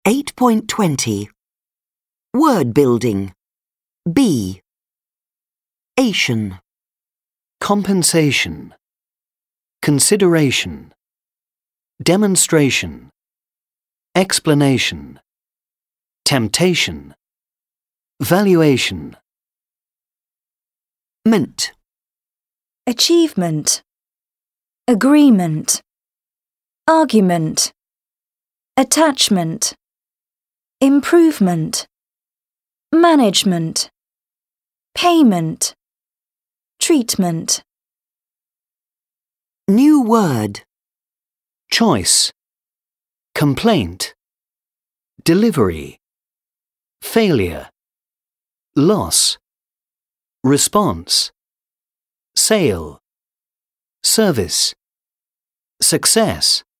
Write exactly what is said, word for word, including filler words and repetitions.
eight point twenty. Word building. B. Ation. Compensation. Consideration. Demonstration. Explanation. Temptation. Valuation. Ment. Achievement. Agreement. Argument. Attachment. Improvement. Management. Payment. Treatment. New word. Choice. Complaint. Delivery. Failure. Loss. Response. Sale. Service. Success.